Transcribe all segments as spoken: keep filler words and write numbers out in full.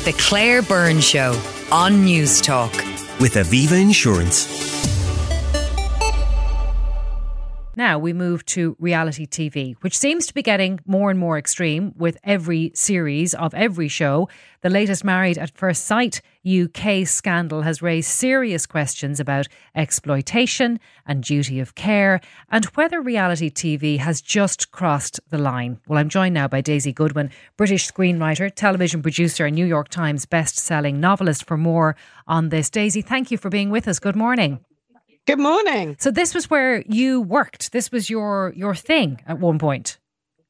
The Claire Byrne Show on News Talk. With Aviva Insurance. Now we move to reality T V, which seems to be getting more and more extreme with every series of every show. The latest Married at First Sight U K scandal has raised serious questions about exploitation and duty of care and whether reality T V has just crossed the line. Well, I'm joined now by Daisy Goodwin, British screenwriter, television producer and New York Times best-selling novelist, for more on this. Daisy, thank you for being with us. Good morning. Good morning. So this was where you worked. This was your your thing at one point.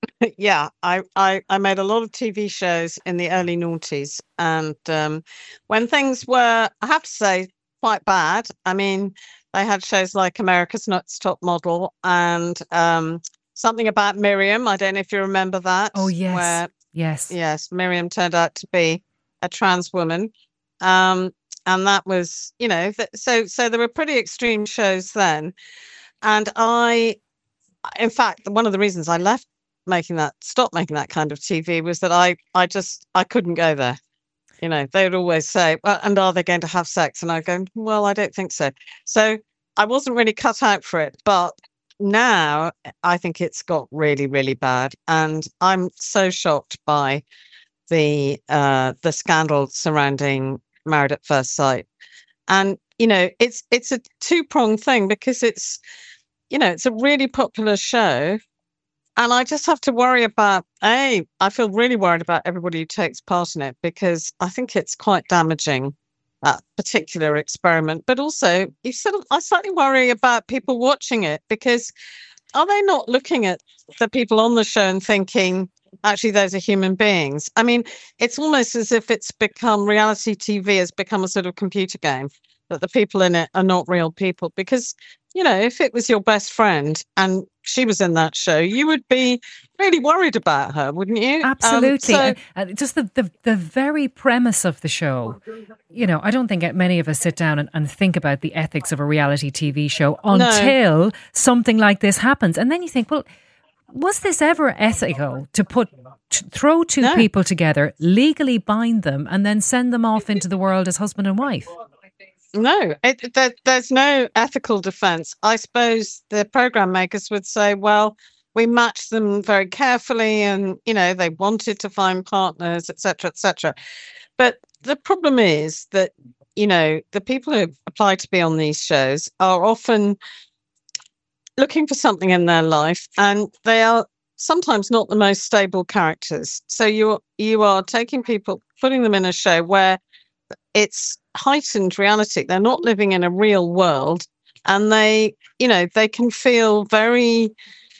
Yeah, I, I, I made a lot of T V shows in the early noughties. And um, when things were, I have to say, quite bad. I mean, they had shows like America's Next Top Model and um, something about Miriam. I don't know if you remember that. Oh, yes. Where, yes. Yes, Miriam turned out to be a trans woman. Um And that was, you know, th- so so there were pretty extreme shows then. And I, in fact, one of the reasons I left making that, stopped making that kind of T V was that I, I just, I couldn't go there. You know, they would always say, well, and are they going to have sex? And I go, well, I don't think so. So I wasn't really cut out for it. But now I think it's got really, really bad. And I'm so shocked by the uh, the scandal surrounding Married at First Sight. And you know, it's it's a two-pronged thing because it's, you know, it's a really popular show, and I just have to worry about a I feel really worried about everybody who takes part in it, because I think it's quite damaging, that particular experiment. But also you sort of I slightly worry about people watching it, because are they not looking at the people on the show and thinking, actually, those are human beings? I mean, it's almost as if it's become, reality T V has become a sort of computer game, that the people in it are not real people. Because, you know, if it was your best friend and she was in that show, you would be really worried about her, wouldn't you? Absolutely. Um, so, uh, just the, the, the very premise of the show, you know, I don't think many of us sit down and, and think about the ethics of a reality T V show until no. something like this happens. And then you think, well, was this ever ethical to put to throw two No. people together, legally bind them, and then send them off into the world as husband and wife? No, it, there, there's no ethical defense. I suppose the program makers would say, well, we matched them very carefully and, you know, they wanted to find partners, et cetera, et cetera. But the problem is that, you know, the people who apply to be on these shows are often looking for something in their life, and they are sometimes not the most stable characters. So you you are taking people, putting them in a show where it's heightened reality. They're not living in a real world, and they, you know, they can feel very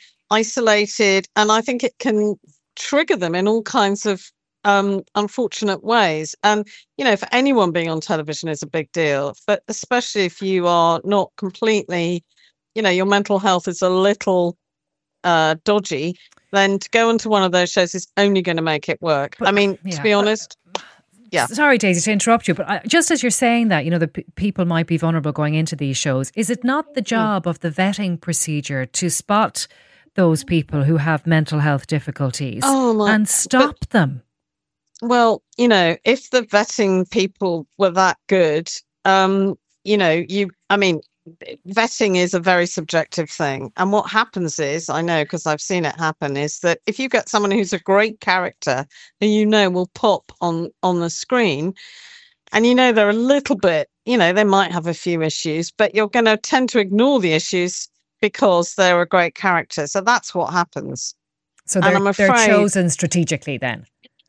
isolated, and I think it can trigger them in all kinds of um, unfortunate ways. And, you know, for anyone being on television is a big deal, but especially if you are not completely, you know, your mental health is a little uh, dodgy, then to go onto one of those shows is only going to make it work. But, I mean, yeah, to be honest, yeah. Sorry, Daisy, to interrupt you, but I, just as you're saying that, you know, the p- people might be vulnerable going into these shows, is it not the job of the vetting procedure to spot those people who have mental health difficulties Oh my, and stop but, them? Well, you know, if the vetting people were that good, um, you know, you, I mean, vetting is a very subjective thing. And what happens is, I know because I've seen it happen, is that if you get someone who's a great character who you know will pop on, on the screen, and you know they're a little bit, you know, they might have a few issues, but you're going to tend to ignore the issues because they're a great character. So that's what happens. So they're, afraid, they're chosen strategically then?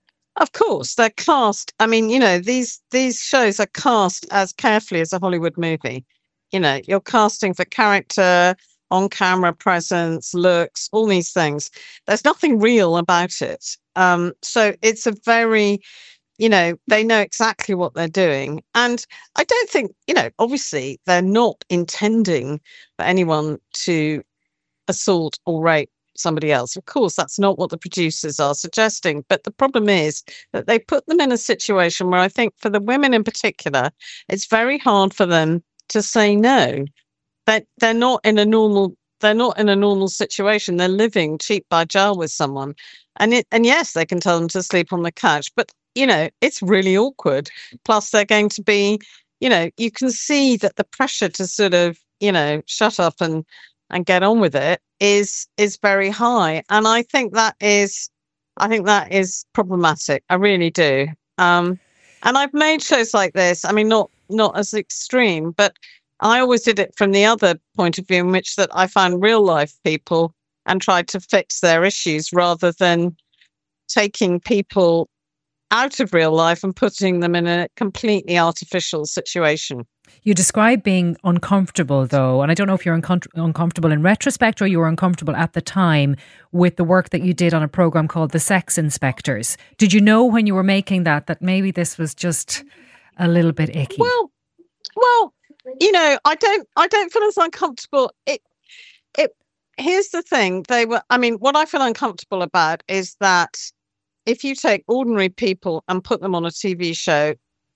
Of course, they're cast. I mean, you know, these these shows are cast as carefully as a Hollywood movie. You know, you're casting for character, on-camera presence, looks, all these things. There's nothing real about it. Um, so it's a very, you know, they know exactly what they're doing. And I don't think, you know, obviously they're not intending for anyone to assault or rape somebody else. Of course, that's not what the producers are suggesting. But the problem is that they put them in a situation where I think for the women in particular, it's very hard for them to say no. That they're not in a normal they're not in a normal situation. They're living cheek by jowl with someone. And it and yes, they can tell them to sleep on the couch, but you know, it's really awkward. Plus, they're going to be, you know, you can see that the pressure to sort of, you know, shut up and and get on with it is is very high. And I think that is, I think that is problematic. I really do. Um, and I've made shows like this. I mean, not not as extreme, but I always did it from the other point of view, in which that I found real life people and tried to fix their issues rather than taking people out of real life and putting them in a completely artificial situation. You describe being uncomfortable, though, and I don't know if you're uncom- uncomfortable in retrospect or you were uncomfortable at the time with the work that you did on a programme called The Sex Inspectors. Did you know when you were making that, that maybe this was just a little bit icky? Well, well, you know, I don't, I don't feel as uncomfortable. It, it. Here's the thing. They were. I mean, what I feel uncomfortable about is that if you take ordinary people and put them on a T V show,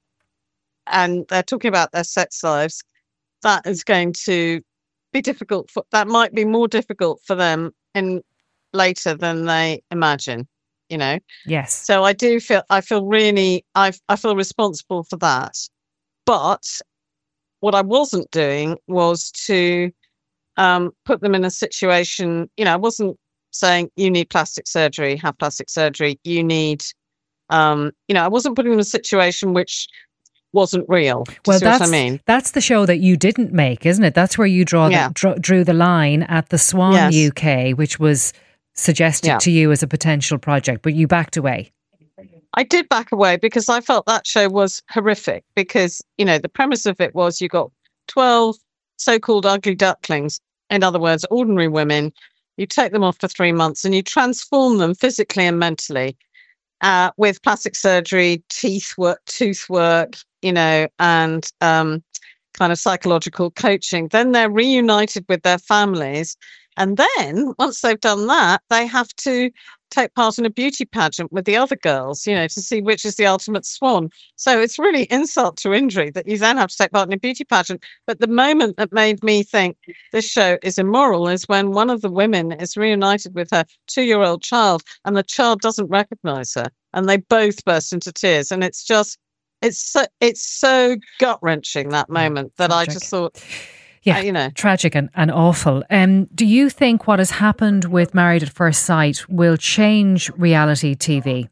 and they're talking about their sex lives, that is going to be difficult. For, that might be more difficult for them in later than they imagine. You know. Yes. So I do feel. I feel really. I I feel responsible for that, but what I wasn't doing was to um, put them in a situation, you know, I wasn't saying you need plastic surgery, have plastic surgery, you need, um, you know, I wasn't putting them in a situation which wasn't real. Do you well, see that's, what I mean? That's the show that you didn't make, isn't it? That's where you draw yeah. the, drew, drew the line at the Swan yes. U K, which was suggested yeah. to you as a potential project, but you backed away. I did back away because I felt that show was horrific because, you know, the premise of it was you got twelve so-called ugly ducklings, in other words, ordinary women. You take them off for three months and you transform them physically and mentally uh, with plastic surgery, teeth work, tooth work, you know, and um, kind of psychological coaching. Then they're reunited with their families. And then once they've done that, they have to take part in a beauty pageant with the other girls, you know, to see which is the ultimate swan. So it's really insult to injury that you then have to take part in a beauty pageant. But the moment that made me think this show is immoral is when one of the women is reunited with her two-year-old child and the child doesn't recognize her and they both burst into tears. And it's just, it's so, it's so gut-wrenching, that moment, that Tragic. I just thought... Yeah, uh, you know. Tragic and, and awful. Um, do you think what has happened with Married at First Sight will change reality T V?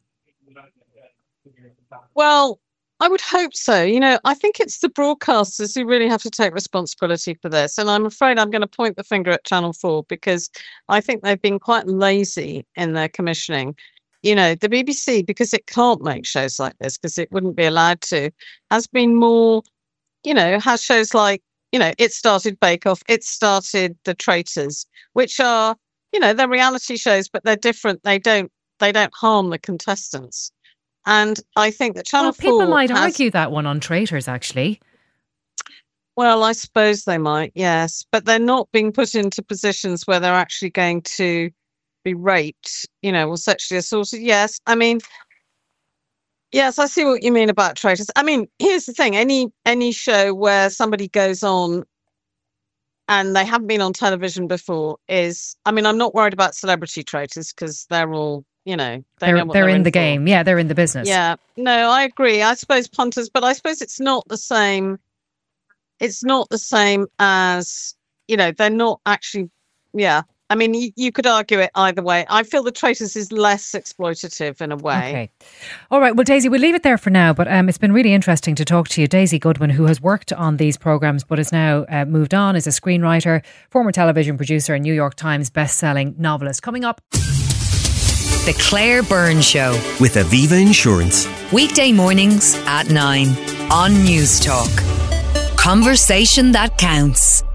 Well, I would hope so. You know, I think it's the broadcasters who really have to take responsibility for this. And I'm afraid I'm going to point the finger at Channel four because I think they've been quite lazy in their commissioning. You know, the B B C, because it can't make shows like this, because it wouldn't be allowed to, has been more, you know, has shows like, you know, it started Bake Off, it started The Traitors, which are, you know, they're reality shows, but they're different. They don't, they don't harm the contestants. And I think that Channel well, people four people might has, argue that one on Traitors, actually. Well, I suppose they might, yes, but they're not being put into positions where they're actually going to be raped, you know, or sexually assaulted. Yes, I mean. Yes, I see what you mean about Traitors. I mean, here's the thing. Any any show where somebody goes on and they haven't been on television before is, I mean, I'm not worried about celebrity traitors because they're all, you know, they they're, know what they're, they're in, in the for. game. Yeah, they're in the business. Yeah, no, I agree. I suppose punters, but I suppose it's not the same. It's not the same as, you know, they're not actually, yeah. I mean, you, you could argue it either way. I feel The Traitors is less exploitative in a way. Okay. All right. Well, Daisy, we'll leave it there for now. But um, it's been really interesting to talk to you. Daisy Goodwin, who has worked on these programmes but has now uh, moved on, is a screenwriter, former television producer and New York Times best-selling novelist. Coming up... The Claire Byrne Show. With Aviva Insurance. Weekday mornings at nine on News Talk. Conversation that counts.